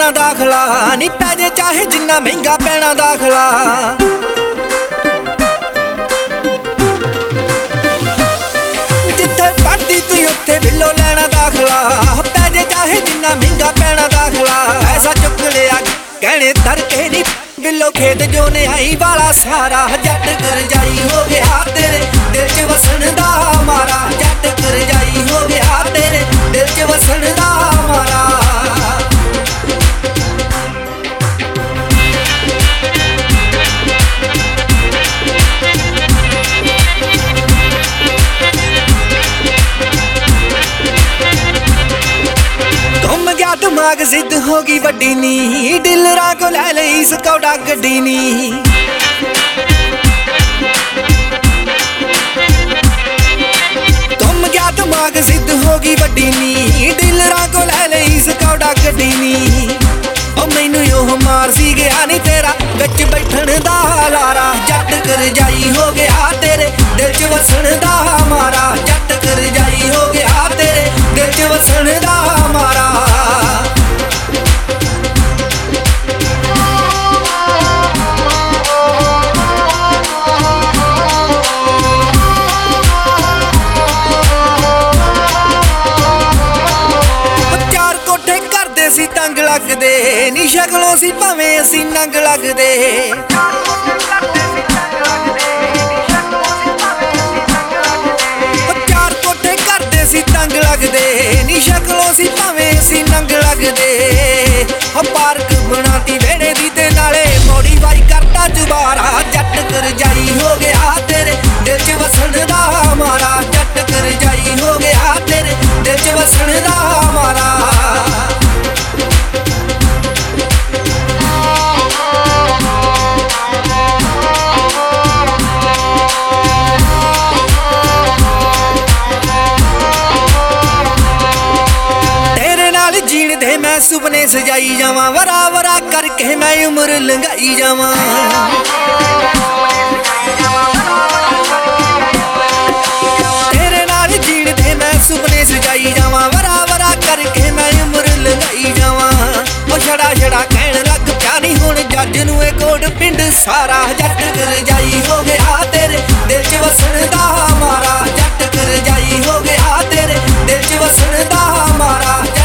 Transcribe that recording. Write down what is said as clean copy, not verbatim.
लेना दाखला नी पै जे चाहे जिन्ना महंगा पैना दाखला। जिथे पढ़दी तू उत्थे बिल्लो लेना दाखला पै जे चाहे जिन्ना महंगा पैना दाखला। ऐसा चुक लिया कहने धर के नी बिल्लो खेत जो ने आई वाला सारा जट कर जाई हो गया तेरे दिल च वसन दा मारा। जट कर जाई हो गया तेरे दिल च वसन दा मारा। घूम गया दिमाग जिद होगी वड्डी नी डीलरां को लै लई स्कॉडा गड्डी नी। घूम गया दिमाग जिद होगी वड्डी नी डीलरां को लै लई स्कॉडा गड्डी नी। ओ मैनू ओह मार सी गया नी तेरा विच बैठण दा लारा। जट कर जाई हो गया तेरे दिल च वसन दा मारा। जट कर जाई हो गया तेरे दिल च वसन दा मारा। तंग लगदे नी शक्लों सी भावें असी नंग लगदे। चार कोठे करदे सी तंग लगदे नी शक्लों सी भावें असी नंग लगदे। पार्क बनाती वेड़े दी ते नाले मॉडिफाई करता जुबारा। जट कर जाई हो गया तेरे दिल च वसन दा मारा। जट कर जाई हो गया तेरे दिल च वसन दा मारा। जीण दे मैं सुपने सजाई जावां वरा वरा करके मैं उम्र लंघाई जावां। तेरे नाल जीण दे मैं सुपने सजाई जावां वरा वरा करके मैं उम्र लंघाई जावां। ओ छड़ा छड़ा कहण लग पिया नी हुण जज नूं ए कोट पिंड सारा। जट कर जाई हो गया तेरे दिल च वसन दा मारा। जट कर जाई हो गया तेरे दिल च वसन दा मारा।